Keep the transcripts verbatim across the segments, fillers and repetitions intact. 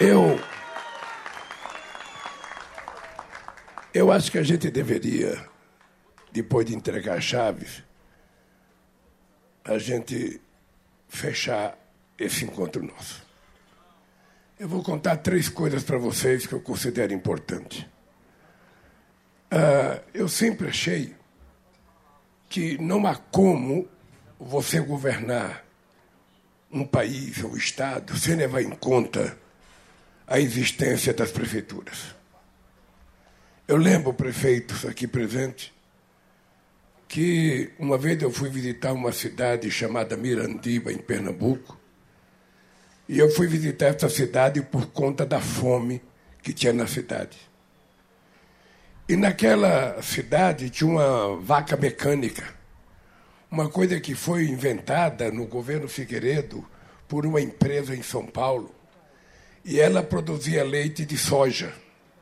Eu, eu acho que a gente deveria, depois de entregar as chaves, a gente fechar esse encontro nosso. Eu vou contar três coisas para vocês que eu considero importantes. Uh, eu sempre achei que não há como você governar um país ou um estado sem levar em conta a existência das prefeituras. Eu lembro, prefeitos aqui presentes, que uma vez eu fui visitar uma cidade chamada Mirandiba, em Pernambuco, e eu fui visitar essa cidade por conta da fome que tinha na cidade. E naquela cidade tinha uma vaca mecânica, uma coisa que foi inventada no governo Figueiredo por uma empresa em São Paulo, e ela produzia leite de soja.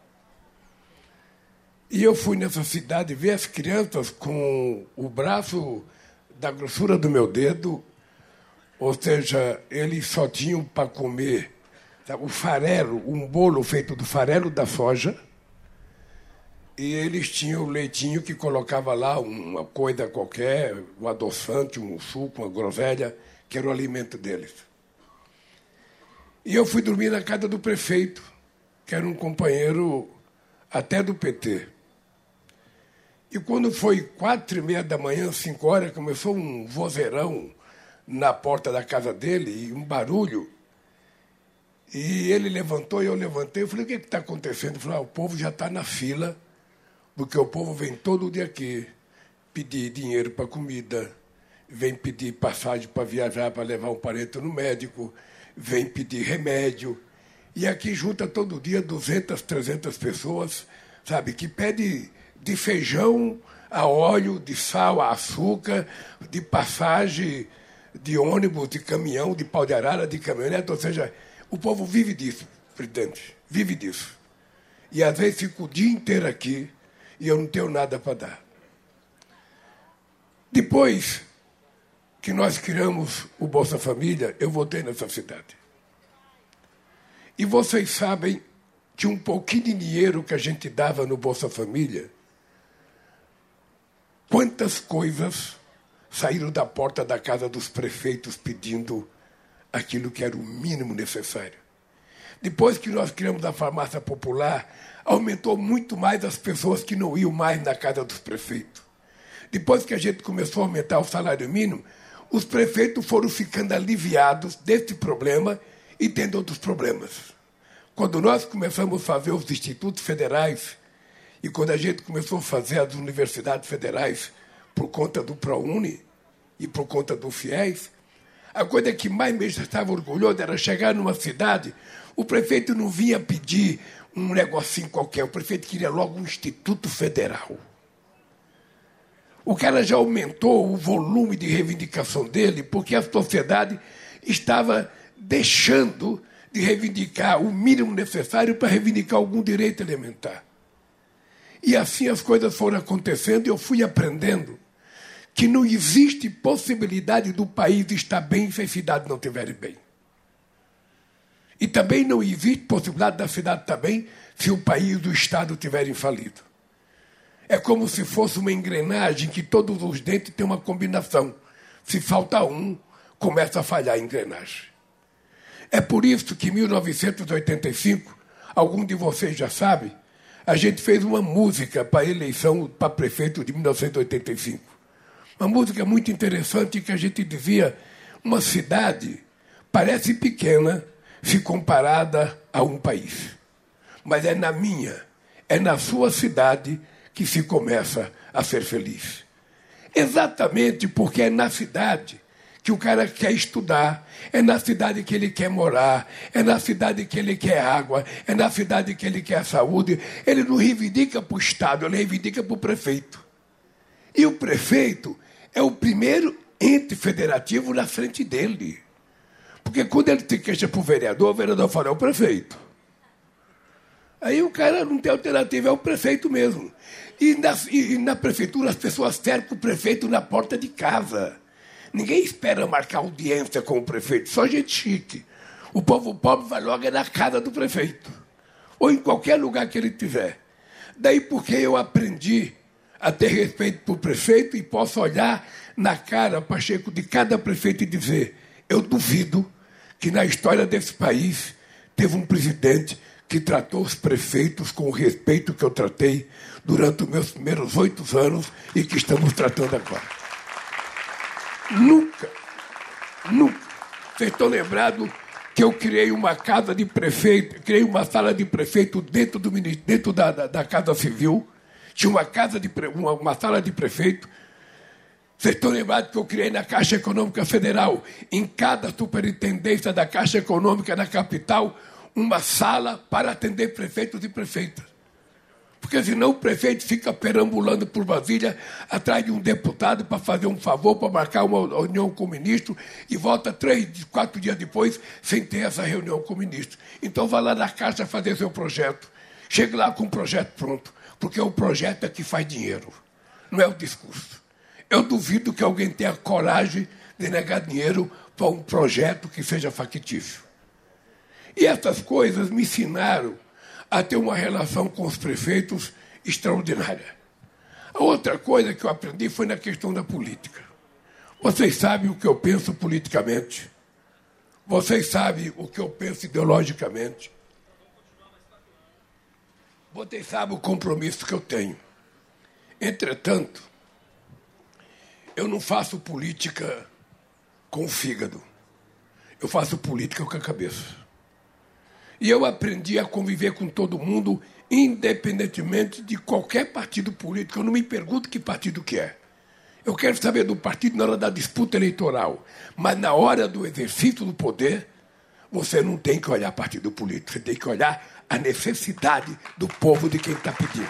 E eu fui nessa cidade ver as crianças com o braço da grossura do meu dedo, ou seja, eles só tinham para comer, sabe, o farelo, um bolo feito do farelo da soja, e eles tinham o leitinho que colocava lá uma coisa qualquer, um adoçante, um suco, uma groselha, que era o alimento deles. E eu fui dormir na casa do prefeito, que era um companheiro até do P T. E quando foi quatro e meia da manhã, cinco horas, começou um vozeirão na porta da casa dele, e um barulho. E ele levantou e eu levantei. Eu falei, o que está acontecendo? Ele falou, ah, o povo já está na fila, porque o povo vem todo dia aqui pedir dinheiro para comida, vem pedir passagem para viajar, para levar um parente no médico, vem pedir remédio. E aqui junta todo dia duzentas, trezentas pessoas, sabe, que pede de feijão a óleo, de sal a açúcar, de passagem de ônibus, de caminhão, de pau de arara, de caminhonete. Ou seja, o povo vive disso, presidente, vive disso. E às vezes fico o dia inteiro aqui e eu não tenho nada para dar. Depois que nós criamos o Bolsa Família, eu voltei nessa cidade. E vocês sabem que um pouquinho de dinheiro que a gente dava no Bolsa Família, quantas coisas saíram da porta da casa dos prefeitos pedindo aquilo que era o mínimo necessário. Depois que nós criamos a farmácia popular, aumentou muito mais as pessoas que não iam mais na casa dos prefeitos. Depois que a gente começou a aumentar o salário mínimo, os prefeitos foram ficando aliviados desse problema e tendo outros problemas. Quando nós começamos a fazer os institutos federais, e quando a gente começou a fazer as universidades federais por conta do ProUni e por conta do FIES, a coisa que mais me estava orgulhoso era chegar numa cidade, o prefeito não vinha pedir um negocinho qualquer, o prefeito queria logo um instituto federal. O cara já aumentou o volume de reivindicação dele porque a sociedade estava deixando de reivindicar o mínimo necessário para reivindicar algum direito elementar. E assim as coisas foram acontecendo e eu fui aprendendo que não existe possibilidade do país estar bem se as cidades não estiverem bem. E também não existe possibilidade da cidade estar bem se o país e o Estado estiverem falidos. É como se fosse uma engrenagem que todos os dentes têm uma combinação. Se falta um, começa a falhar a engrenagem. É por isso que em mil novecentos e oitenta e cinco, algum de vocês já sabe, a gente fez uma música para a eleição para prefeito de mil novecentos e oitenta e cinco. Uma música muito interessante que a gente dizia, uma cidade parece pequena se comparada a um país. Mas é na minha, é na sua cidade que se começa a ser feliz. Exatamente porque é na cidade que o cara quer estudar, é na cidade que ele quer morar, é na cidade que ele quer água, é na cidade que ele quer saúde. Ele não reivindica para o Estado, ele reivindica para o prefeito. E o prefeito é o primeiro ente federativo na frente dele. Porque quando ele se queixa para o vereador, o vereador fala, é o prefeito. Aí o cara não tem alternativa, é o prefeito mesmo. E na, e na prefeitura as pessoas cercam o prefeito na porta de casa. Ninguém espera marcar audiência com o prefeito, só gente chique. O povo pobre vai logo na casa do prefeito, ou em qualquer lugar que ele tiver. Daí porque eu aprendi a ter respeito por prefeito e posso olhar na cara, Pacheco, de cada prefeito e dizer: eu duvido que na história desse país teve um presidente que tratou os prefeitos com o respeito que eu tratei durante os meus primeiros oito anos e que estamos tratando agora. Nunca, nunca. Vocês estão lembrados que eu criei uma casa de prefeito, criei uma sala de prefeito dentro, do, dentro da, da, da Casa Civil, tinha uma, casa de, uma, uma sala de prefeito. Vocês estão lembrados que eu criei na Caixa Econômica Federal, em cada superintendência da Caixa Econômica na capital, uma sala para atender prefeitos e prefeitas. Porque senão o prefeito fica perambulando por Brasília atrás de um deputado para fazer um favor, para marcar uma reunião com o ministro e volta três, quatro dias depois sem ter essa reunião com o ministro. Então vá lá na Caixa fazer seu projeto. Chegue lá com o projeto pronto, porque é o projeto é que faz dinheiro, não é o discurso. Eu duvido que alguém tenha coragem de negar dinheiro para um projeto que seja factível. E essas coisas me ensinaram a ter uma relação com os prefeitos extraordinária. A outra coisa que eu aprendi foi na questão da política. Vocês sabem o que eu penso politicamente. Vocês sabem o que eu penso ideologicamente. Vocês sabem o compromisso que eu tenho. Entretanto, eu não faço política com o fígado. Eu faço política com a cabeça. E eu aprendi a conviver com todo mundo, independentemente de qualquer partido político. Eu não me pergunto que partido que é. Eu quero saber do partido na hora da disputa eleitoral. Mas na hora do exercício do poder, você não tem que olhar partido político. Você tem que olhar a necessidade do povo de quem está pedindo.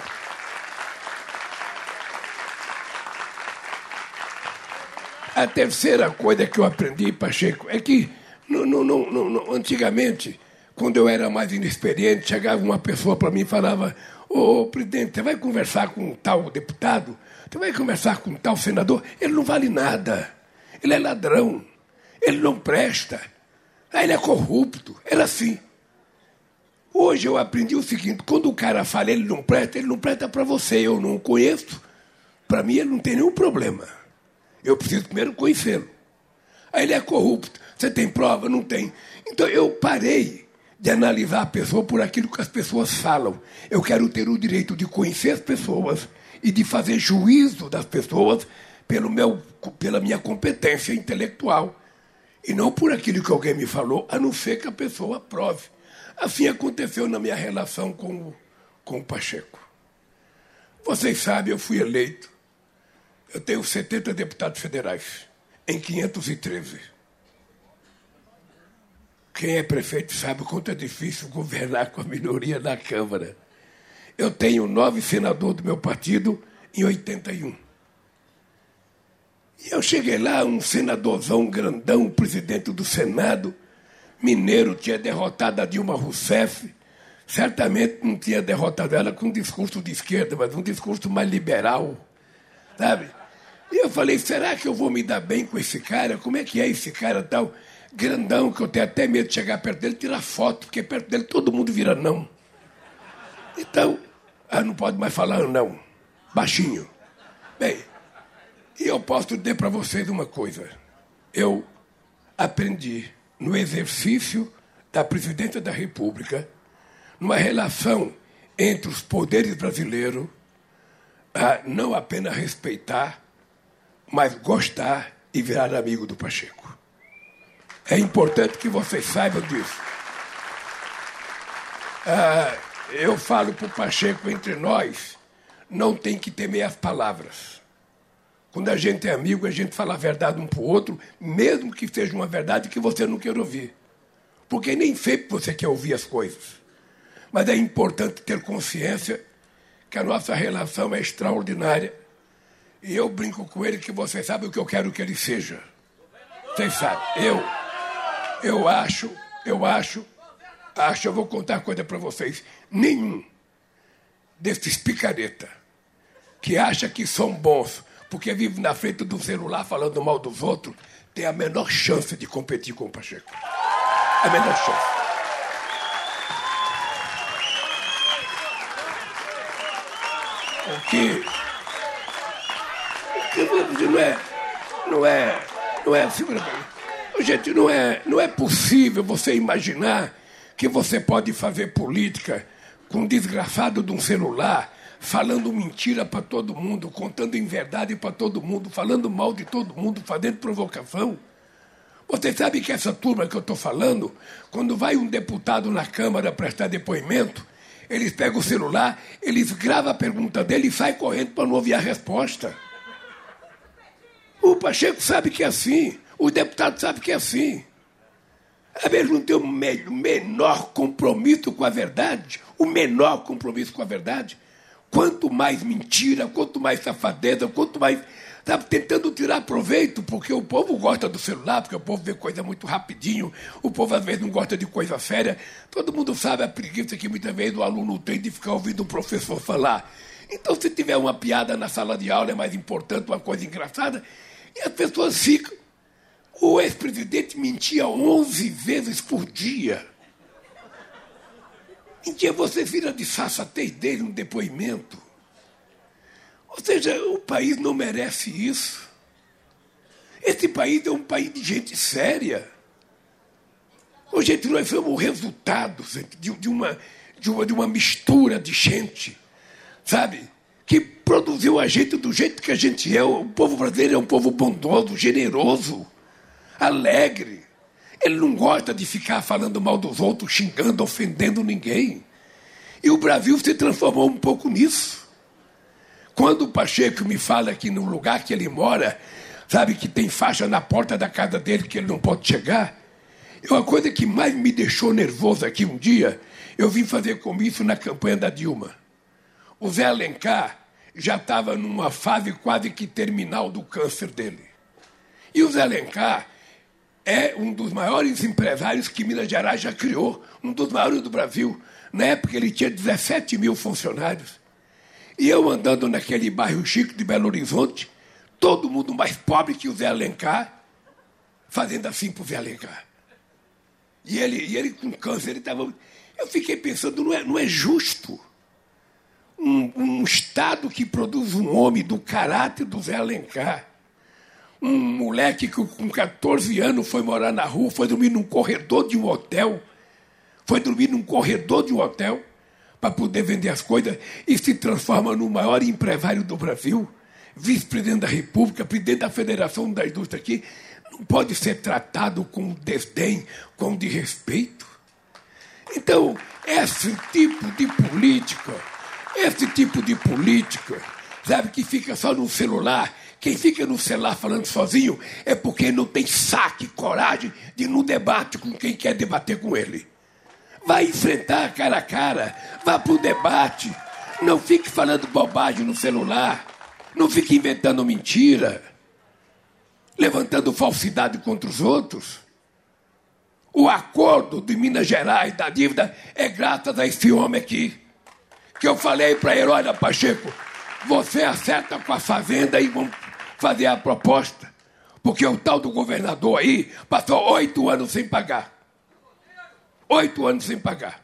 A terceira coisa que eu aprendi, Pacheco, é que no, no, no, no, antigamente, quando eu era mais inexperiente, chegava uma pessoa para mim e falava: ô, presidente, você vai conversar com um tal deputado? Você vai conversar com um tal senador? Ele não vale nada. Ele é ladrão. Ele não presta. Ele é corrupto. Era assim. Hoje eu aprendi o seguinte: quando o cara fala ele não presta, ele não presta para você. Eu não o conheço. Para mim, ele não tem nenhum problema. Eu preciso primeiro conhecê-lo. Aí ele é corrupto. Você tem prova? Não tem. Então eu parei de analisar a pessoa por aquilo que as pessoas falam. Eu quero ter o direito de conhecer as pessoas e de fazer juízo das pessoas pelo meu, pela minha competência intelectual. E não por aquilo que alguém me falou, a não ser que a pessoa prove. Assim aconteceu na minha relação com o, com o Pacheco. Vocês sabem, eu fui eleito. Eu tenho setenta deputados federais, em quinhentos e treze. Quem é prefeito sabe o quanto é difícil governar com a minoria na Câmara. Eu tenho nove senadores do meu partido em oitenta e um. E eu cheguei lá, um senadorzão grandão, presidente do Senado, mineiro, tinha derrotado a Dilma Rousseff. Certamente não tinha derrotado ela com um discurso de esquerda, mas um discurso mais liberal, sabe? E eu falei: será que eu vou me dar bem com esse cara? Como é que é esse cara tal? Grandão, que eu tenho até medo de chegar perto dele e tirar foto, porque perto dele todo mundo vira não. Então, ah, não pode mais falar não. Baixinho. Bem, e eu posso dizer para vocês uma coisa. Eu aprendi no exercício da presidência da República, numa relação entre os poderes brasileiros, a não apenas respeitar, mas gostar e virar amigo do Pacheco. É importante que vocês saibam disso. Ah, eu falo para o Pacheco, entre nós, não tem que temer as palavras. Quando a gente é amigo, a gente fala a verdade um para o outro, mesmo que seja uma verdade que você não queira ouvir. Porque nem sempre você quer ouvir as coisas. Mas é importante ter consciência que a nossa relação é extraordinária. E eu brinco com ele que vocês sabem o que eu quero que ele seja. Vocês sabem. Eu, eu acho, eu acho, acho, eu vou contar uma coisa para vocês. Nenhum desses picareta que acha que são bons porque vive na frente do celular falando mal dos outros tem a menor chance de competir com o Pacheco. A menor chance. Porque, porque não é, não é, não é, segura bem. Gente, não é, não é possível você imaginar que você pode fazer política com um desgraçado de um celular, falando mentira para todo mundo, contando inverdade para todo mundo, falando mal de todo mundo, fazendo provocação. Você sabe que essa turma que eu estou falando, quando vai um deputado na Câmara prestar depoimento, eles pegam o celular, eles gravam a pergunta dele e saem correndo para não ouvir a resposta. O Pacheco sabe que é assim, o deputado sabe que é assim. Eles não têm o menor compromisso com a verdade, o menor compromisso com a verdade. Quanto mais mentira, quanto mais safadeza, quanto mais... Sabe, tentando tirar proveito, porque o povo gosta do celular, porque o povo vê coisa muito rapidinho, o povo às vezes não gosta de coisa séria. Todo mundo sabe a preguiça que muitas vezes o aluno tem de ficar ouvindo o professor falar. Então, se tiver uma piada na sala de aula, é mais importante, uma coisa engraçada, e as pessoas ficam. O ex-presidente mentia onze vezes por dia. Em dia você vira de sensatez dele um depoimento. Ou seja, o país não merece isso. Esse país é um país de gente séria. Ô, gente, nós somos o resultado de, de, uma, de, uma, de uma mistura de gente, sabe? Que produziu a gente do jeito que a gente é. O povo brasileiro é um povo bondoso, generoso, alegre. Ele não gosta de ficar falando mal dos outros, xingando, ofendendo ninguém. E o Brasil se transformou um pouco nisso. Quando o Pacheco me fala que no lugar que ele mora, sabe, que tem faixa na porta da casa dele que ele não pode chegar, é uma coisa que mais me deixou nervoso aqui um dia. Eu vim fazer comício na campanha da Dilma. O Zé Alencar já estava numa fase quase que terminal do câncer dele. E o Zé Alencar é um dos maiores empresários que Minas Gerais já criou, um dos maiores do Brasil. Na época ele tinha dezessete mil funcionários. E eu andando naquele bairro chique de Belo Horizonte, todo mundo mais pobre que o Zé Alencar, fazendo assim para o Zé Alencar. E ele, e ele com câncer, ele estava... Eu fiquei pensando, não é, não é justo um, um Estado que produz um homem do caráter do Zé Alencar, um moleque que com catorze anos foi morar na rua, foi dormir num corredor de um hotel, foi dormir num corredor de um hotel, para poder vender as coisas, e se transforma no maior empresário do Brasil, vice-presidente da República, presidente da Federação da Indústria aqui, não pode ser tratado com desdém, com desrespeito. Então, esse tipo de política, esse tipo de política, sabe, que fica só no celular, quem fica no celular falando sozinho é porque não tem saque, coragem de ir no debate com quem quer debater com ele. Vai enfrentar cara a cara, vá para o debate, não fique falando bobagem no celular, não fique inventando mentira, levantando falsidade contra os outros. O acordo de Minas Gerais da dívida é graças a esse homem aqui, que eu falei para ele, olha, Pacheco, você acerta com a Fazenda e vamos fazer a proposta, porque o tal do governador aí passou oito anos sem pagar. Oito anos sem pagar.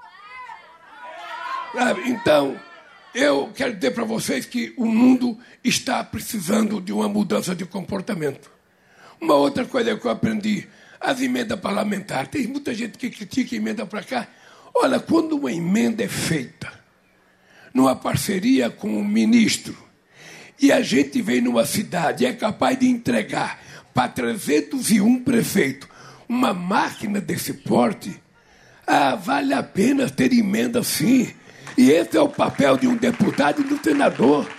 Então, eu quero dizer para vocês que o mundo está precisando de uma mudança de comportamento. Uma outra coisa que eu aprendi, as emendas parlamentares. Tem muita gente que critica a emenda para cá. Olha, quando uma emenda é feita numa parceria com o ministro e a gente vem numa cidade e é capaz de entregar para trezentos e um prefeitos uma máquina desse porte, ah, vale a pena ter emenda sim. E esse é o papel de um deputado e do senador.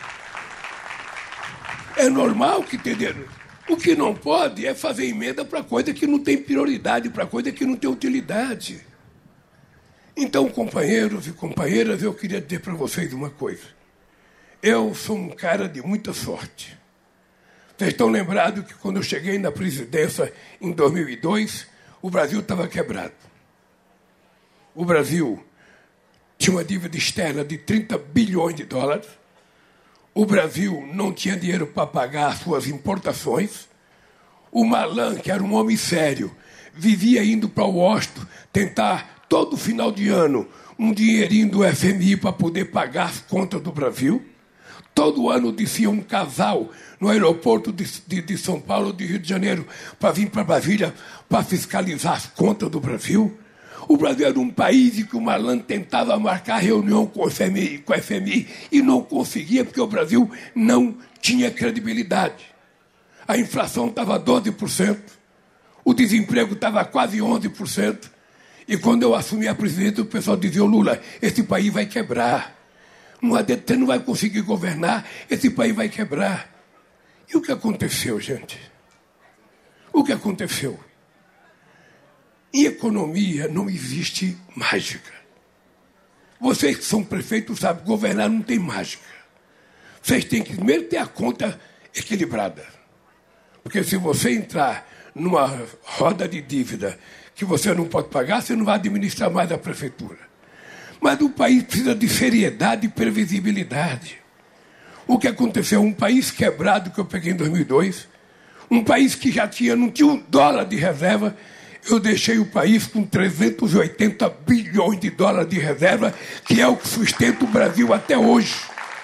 É normal que tenha. O que não pode é fazer emenda para coisa que não tem prioridade, para coisa que não tem utilidade. Então, companheiros e companheiras, eu queria dizer para vocês uma coisa. Eu sou um cara de muita sorte. Vocês estão lembrados que quando eu cheguei na presidência em dois mil e dois, o Brasil estava quebrado. O Brasil tinha uma dívida externa de trinta bilhões de dólares. O Brasil não tinha dinheiro para pagar as suas importações. O Malan, que era um homem sério, vivia indo para Washington tentar, todo final de ano, um dinheirinho do F M I para poder pagar as contas do Brasil. Todo ano descia um casal no aeroporto de, de, de São Paulo, de Rio de Janeiro, para vir para Brasília para fiscalizar as contas do Brasil. O Brasil era um país em que o malandro tentava marcar reunião com o F M I, com o F M I e não conseguia, porque o Brasil não tinha credibilidade. A inflação estava doze por cento, o desemprego estava quase onze por cento, e quando eu assumi a presidência, o pessoal dizia: ô Lula, esse país vai quebrar. Não adianta, você não vai conseguir governar, esse país vai quebrar. E o que aconteceu, gente? O que aconteceu? Em economia não existe mágica. Vocês que são prefeitos sabem, governar não tem mágica. Vocês têm que primeiro ter a conta equilibrada. Porque se você entrar numa roda de dívida que você não pode pagar, você não vai administrar mais a prefeitura. Mas o país precisa de seriedade e previsibilidade. O que aconteceu? Um país quebrado que eu peguei em dois mil e dois, um país que já tinha, não tinha um dólar de reserva, eu deixei o país com trezentos e oitenta bilhões de dólares de reserva, que é o que sustenta o Brasil até hoje.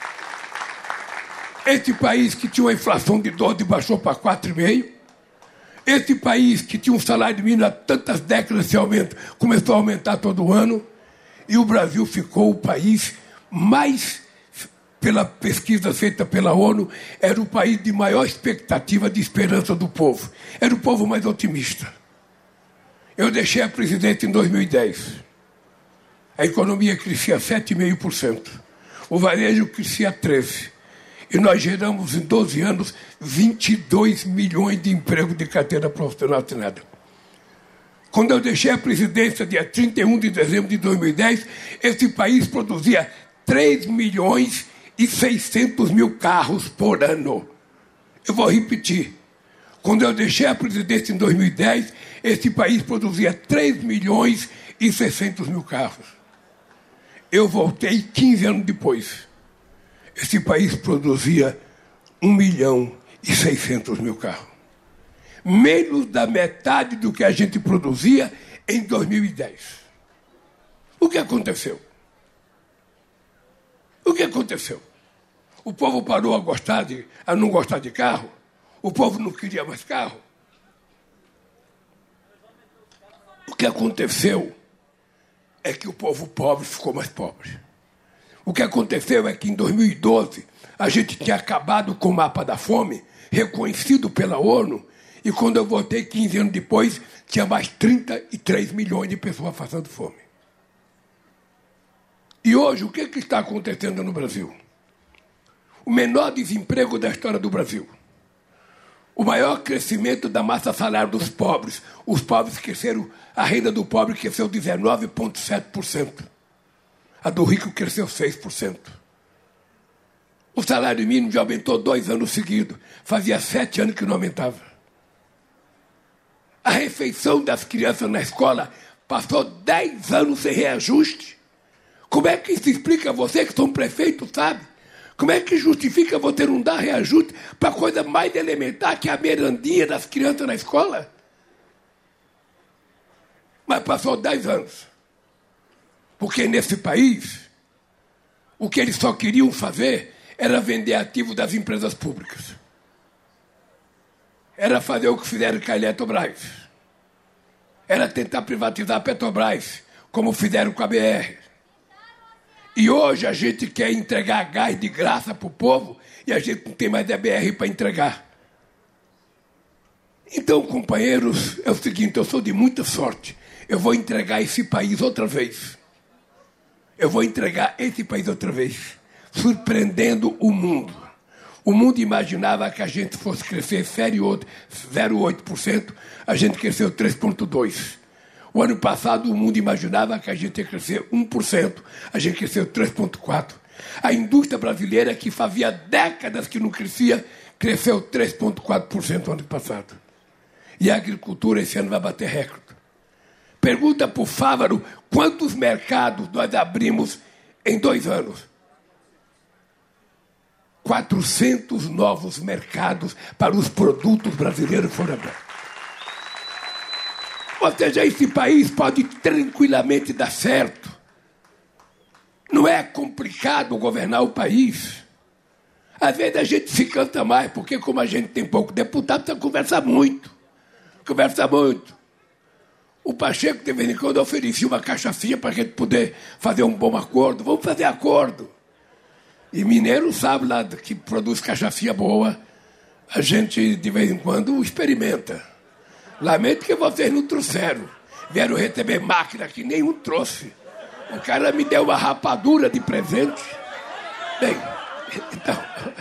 Esse país que tinha uma inflação de doze baixou para quatro vírgula cinco. Esse país que tinha um salário mínimo há tantas décadas sem aumento, começou a aumentar todo ano. E o Brasil ficou o país mais, pela pesquisa feita pela ONU, era o país de maior expectativa de esperança do povo. Era o povo mais otimista. Eu deixei a presidência em dois mil e dez. A economia crescia sete vírgula cinco por cento. O varejo crescia treze por cento. E nós geramos em doze anos vinte e dois milhões de empregos de carteira profissional assinada. Quando eu deixei a presidência, dia trinta e um de dezembro de dois mil e dez, esse país produzia três milhões e seiscentos mil carros por ano. Eu vou repetir. Quando eu deixei a presidência em dois mil e dez, esse país produzia três milhões e seiscentos mil carros. Eu voltei quinze anos depois. Esse país produzia um milhão e seiscentos mil carros. Menos da metade do que a gente produzia em dois mil e dez. O que aconteceu? O que aconteceu? O povo parou a gostar de, a não gostar de carro? O povo não queria mais carro? O que aconteceu é que o povo pobre ficou mais pobre. O que aconteceu é que em dois mil e doze a gente tinha acabado com o mapa da fome, reconhecido pela ONU, e quando eu voltei quinze anos depois, tinha mais trinta e três milhões de pessoas passando fome. E hoje, o que, que está acontecendo no Brasil? O menor desemprego da história do Brasil. O maior crescimento da massa salarial dos pobres. Os pobres cresceram, a renda do pobre cresceu dezenove vírgula sete por cento. A do rico cresceu seis por cento. O salário mínimo já aumentou dois anos seguidos. Fazia sete anos que não aumentava. A refeição das crianças na escola passou dez anos sem reajuste. Como é que se explica, você que são prefeitos, sabe? Como é que justifica você não dar reajuste para a coisa mais elementar que a merendinha das crianças na escola? Mas passou dez anos. Porque nesse país, o que eles só queriam fazer era vender ativos das empresas públicas. Era fazer o que fizeram com a Eletrobras. Era tentar privatizar a Petrobras, como fizeram com a B R. E hoje a gente quer entregar gás de graça para o povo e a gente não tem mais a B R para entregar. Então, companheiros, é o seguinte, eu sou de muita sorte. Eu vou entregar esse país outra vez. Eu vou entregar esse país outra vez, surpreendendo o mundo. O mundo imaginava que a gente fosse crescer zero vírgula oito por cento, a gente cresceu três vírgula dois por cento. O ano passado, o mundo imaginava que a gente ia crescer um por cento, a gente cresceu três vírgula quatro por cento. A indústria brasileira, que fazia décadas que não crescia, cresceu três vírgula quatro por cento no ano passado. E a agricultura esse ano vai bater recorde. Pergunta para o Fávaro quantos mercados nós abrimos em dois anos. quatrocentos novos mercados para os produtos brasileiros foram abertos. Ou seja, esse país pode tranquilamente dar certo. Não é complicado governar o país. Às vezes a gente se canta mais, porque como a gente tem pouco deputado, precisa conversar muito. Conversa muito. O Pacheco, de vez em quando, oferecia uma cachaçinha para a gente poder fazer um bom acordo. Vamos fazer acordo. E mineiro sabe lá que produz cachaçinha boa. A gente, de vez em quando, experimenta. Lamento que vocês não trouxeram. Vieram receber máquina que nenhum trouxe. O cara me deu uma rapadura de presente. Bem, então...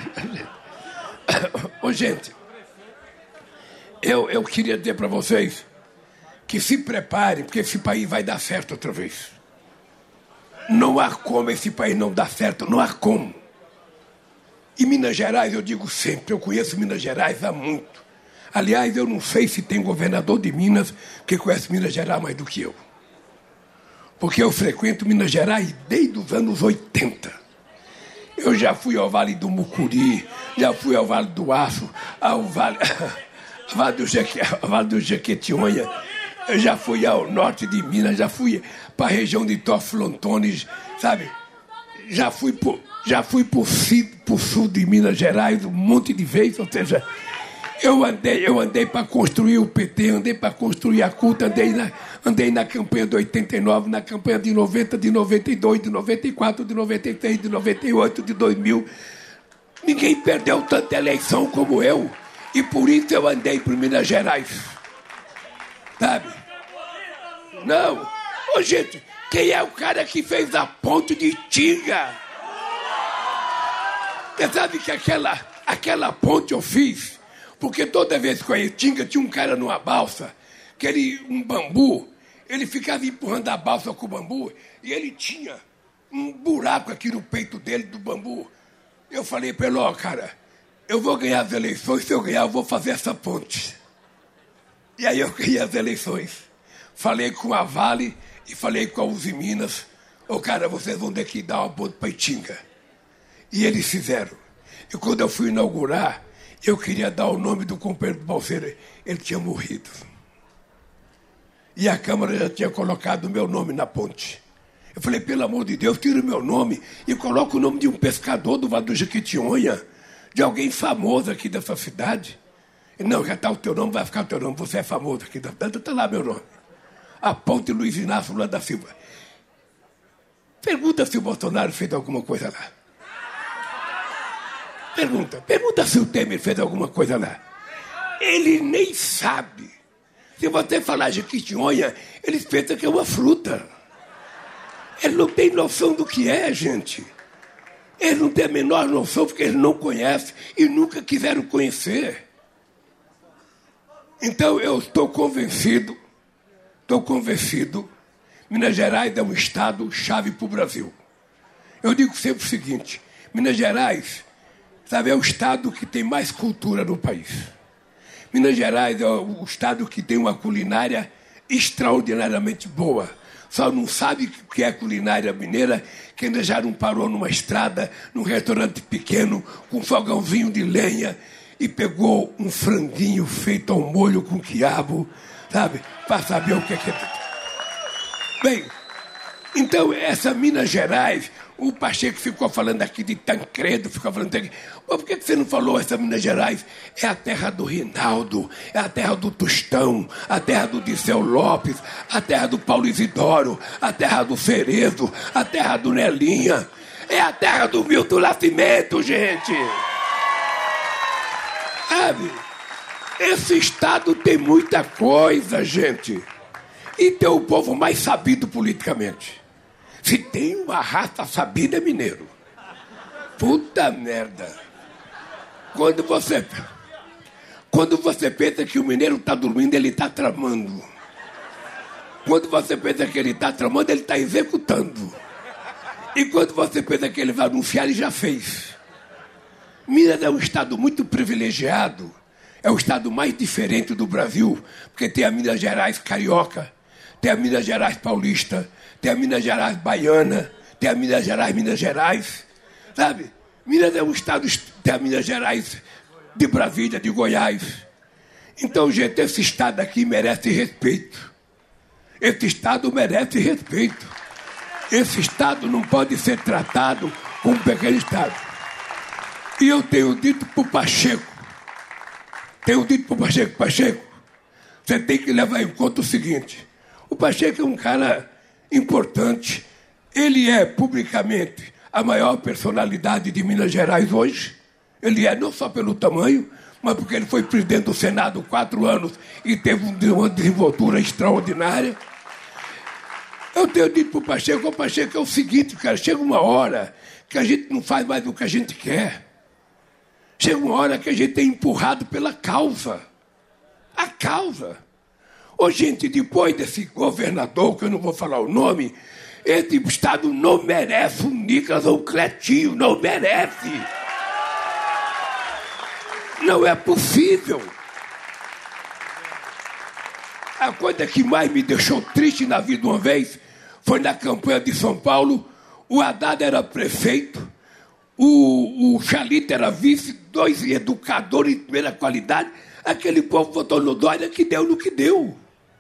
Ô, gente, eu, eu queria dizer para vocês que se preparem, porque esse país vai dar certo outra vez. Não há como esse país não dar certo, não há como. E Minas Gerais, eu digo sempre, eu conheço Minas Gerais há muito. Aliás, eu não sei se tem governador de Minas que conhece Minas Gerais mais do que eu. Porque eu frequento Minas Gerais desde os anos oitenta. Eu já fui ao Vale do Mucuri, já fui ao Vale do Aço, ao Vale, ao vale, do, Jeque, ao vale do Jequitinhonha, eu já fui ao norte de Minas, já fui para a região de Toflontones, sabe? Já fui por, já fui por, por sul de Minas Gerais um monte de vezes, ou seja, eu andei, eu andei para construir o P T, andei para construir a CUT, andei na, andei na campanha de oitenta e nove, na campanha de noventa, de noventa e dois, de noventa e quatro, de noventa e seis, de noventa e oito, de dois mil. Ninguém perdeu tanta eleição como eu, e por isso eu andei por Minas Gerais. Sabe? Não. Ô, gente, quem é o cara que fez a ponte de Tinga? Você sabe que aquela, aquela ponte eu fiz? Porque toda vez que eu ia Tinga, tinha um cara numa balsa, que ele, um bambu, ele ficava empurrando a balsa com o bambu, e ele tinha um buraco aqui no peito dele, do bambu. Eu falei para ele, ó, cara, eu vou ganhar as eleições, se eu ganhar, eu vou fazer essa ponte. E aí eu ganhei as eleições. Falei com a Vale e falei com a Uzi Minas, ô, cara, vocês vão ter que dar uma ponte para Itinga. E eles fizeram. E quando eu fui inaugurar, eu queria dar o nome do companheiro do Balseiro, ele tinha morrido. E a Câmara já tinha colocado o meu nome na ponte. Eu falei, pelo amor de Deus, tira o meu nome e coloca o nome de um pescador do Vale do Jequitinhonha, de alguém famoso aqui dessa cidade. Ele, não, já está o teu nome, vai ficar o teu nome, você é famoso aqui da cidade, está lá meu nome. A ponte Luiz Inácio Lula da Silva. Pergunta se o Bolsonaro fez alguma coisa lá. Pergunta, pergunta se o Temer fez alguma coisa lá. Ele nem sabe. Se você falar Jequitinhonha, eles pensam que é uma fruta. Ele não tem noção do que é, gente. Eles não têm a menor noção porque eles não conhecem e nunca quiseram conhecer. Então, eu estou convencido, estou convencido, Minas Gerais é um estado chave para o Brasil. Eu digo sempre o seguinte, Minas Gerais, sabe, é o estado que tem mais cultura no país. Minas Gerais é o estado que tem uma culinária extraordinariamente boa. Só não sabe o que é culinária mineira, que ainda já não parou numa estrada, num restaurante pequeno, com um fogãozinho de lenha, e pegou um franguinho feito ao molho com quiabo, sabe? Para saber o que é que é. Bem, então essa Minas Gerais, o Pacheco ficou falando aqui de Tancredo, ficou falando aqui. Por que você não falou essa Minas Gerais? É a terra do Rinaldo, é a terra do Tostão, a terra do Dirceu Lopes, a terra do Paulo Isidoro, a terra do Cerezo, a terra do Nelinha. É a terra do Milton Nascimento, gente. Sabe? Esse estado tem muita coisa, gente. E tem o povo mais sabido politicamente. Se tem uma raça sabida, é mineiro. Puta merda. Quando você, quando você pensa que o mineiro está dormindo, ele está tramando. Quando você pensa que ele está tramando, ele está executando. E quando você pensa que ele vai anunciar, ele já fez. Minas é um estado muito privilegiado. É o estado mais diferente do Brasil, porque tem a Minas Gerais carioca, tem a Minas Gerais paulista, tem a Minas Gerais baiana, tem a Minas Gerais Minas Gerais, sabe? Minas é um estado, tem a Minas Gerais de Brasília, de Goiás. Então, gente, esse estado aqui merece respeito. Esse Estado merece respeito. Esse Estado não pode ser tratado como um pequeno Estado. E eu tenho dito para o Pacheco, tenho dito para o Pacheco, Pacheco, você tem que levar em conta o seguinte, o Pacheco é um cara importante, ele é publicamente a maior personalidade de Minas Gerais hoje, ele é não só pelo tamanho, mas porque ele foi presidente do Senado quatro anos e teve uma desenvoltura extraordinária. Eu tenho dito para o Pacheco, o Pacheco é o seguinte, cara, chega uma hora que a gente não faz mais o que a gente quer. Chega uma hora que a gente é empurrado pela causa. A causa. Ô, gente, depois desse governador, que eu não vou falar o nome, esse Estado não merece um Nicolas ou um Cletinho, não merece. Não é possível. A coisa que mais me deixou triste na vida uma vez foi na campanha de São Paulo. O Haddad era prefeito, o, o Chalita era vice, dois educadores de primeira qualidade. Aquele povo votou no Dória, que deu no que deu.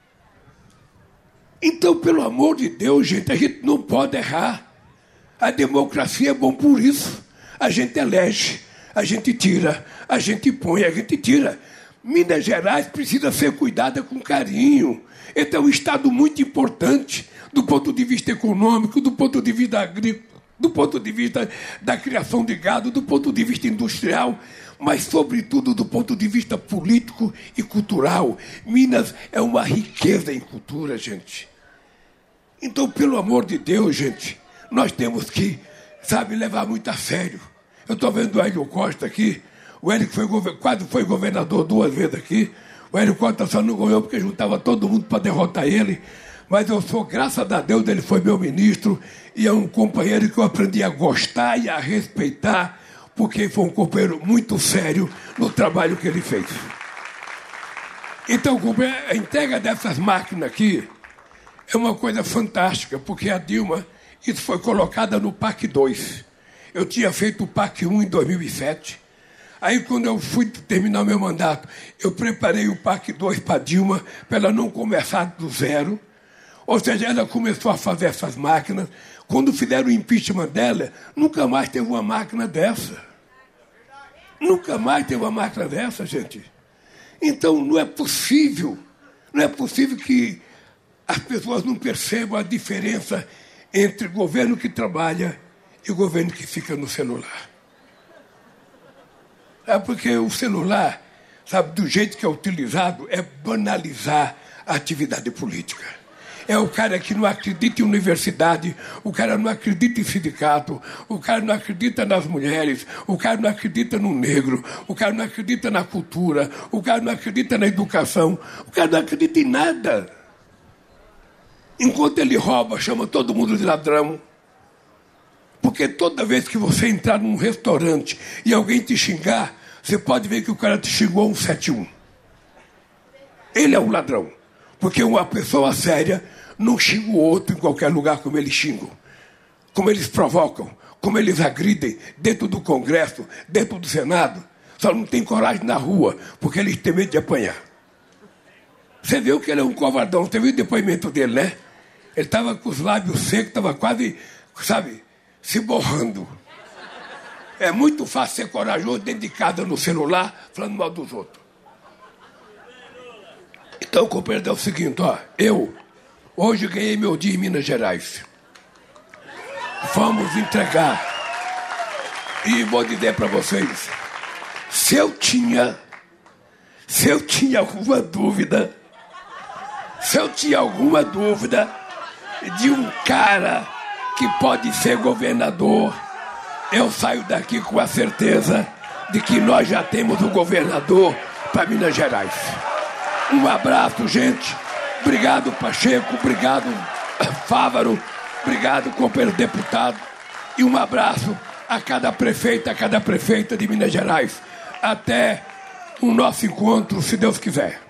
Então, pelo amor de Deus, gente, a gente não pode errar. A democracia é bom por isso. A gente elege, a gente tira, a gente põe, a gente tira. Minas Gerais precisa ser cuidada com carinho. Esse é um estado muito importante do ponto de vista econômico, do ponto de vista agrícola, do ponto de vista da criação de gado, do ponto de vista industrial, mas, sobretudo, do ponto de vista político e cultural. Minas é uma riqueza em cultura, gente. Então, pelo amor de Deus, gente, nós temos que, sabe, levar muito a sério. Eu estou vendo o Hélio Costa aqui. O Hélio foi, quase foi governador duas vezes aqui. O Hélio Costa só não ganhou porque juntava todo mundo para derrotar ele. Mas eu sou, graças a Deus, ele foi meu ministro e é um companheiro que eu aprendi a gostar e a respeitar, porque foi um companheiro muito sério no trabalho que ele fez. Então, a entrega dessas máquinas aqui é uma coisa fantástica, porque a Dilma, isso foi colocada no P A C dois. Eu tinha feito o P A C um em dois mil e sete. Aí, quando eu fui terminar meu mandato, eu preparei o P A C dois para a Dilma, para ela não começar do zero. Ou seja, ela começou a fazer essas máquinas. Quando fizeram o impeachment dela, nunca mais teve uma máquina dessa. Nunca mais teve uma máquina dessa, gente. Então, não é possível, não é possível que as pessoas não percebam a diferença entre o governo que trabalha e o governo que fica no celular. É porque o celular, sabe, do jeito que é utilizado, é banalizar a atividade política. É o cara que não acredita em universidade, o cara não acredita em sindicato, o cara não acredita nas mulheres, o cara não acredita no negro, o cara não acredita na cultura, o cara não acredita na educação, o cara não acredita em nada. Enquanto ele rouba, chama todo mundo de ladrão. Porque toda vez que você entrar num restaurante e alguém te xingar, você pode ver que o cara te xingou um sete um. Ele é um ladrão. Porque uma pessoa séria não xinga o outro em qualquer lugar como eles xingam. Como eles provocam, como eles agridem dentro do Congresso, dentro do Senado. Só não tem coragem na rua, porque eles têm medo de apanhar. Você viu que ele é um covardão, você viu o depoimento dele, né? Ele estava com os lábios secos, estava quase, sabe, se borrando. É muito fácil ser corajoso dentro de casa no celular, falando mal dos outros. Então, compreendo é o seguinte, ó, eu hoje ganhei meu dia em Minas Gerais. Vamos entregar. E vou dizer para vocês, se eu tinha, se eu tinha alguma dúvida, se eu tinha alguma dúvida de um cara que pode ser governador, eu saio daqui com a certeza de que nós já temos um governador para Minas Gerais. Um abraço, gente. Obrigado, Pacheco. Obrigado, Fávaro. Obrigado, companheiro deputado. E um abraço a cada prefeito, a cada prefeita de Minas Gerais. Até o nosso encontro, se Deus quiser.